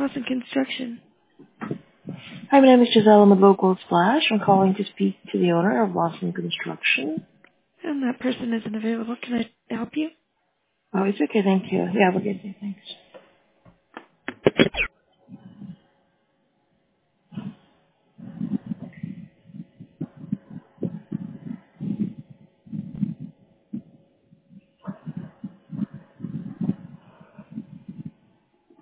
Lawson Construction. Hi, my name is Giselle. I'm with Local Splash. I'm calling to speak to the owner of Lawson Construction. And that person isn't available. Can I help you? Oh, it's okay. Thank you. Yeah, have a good day. Thanks.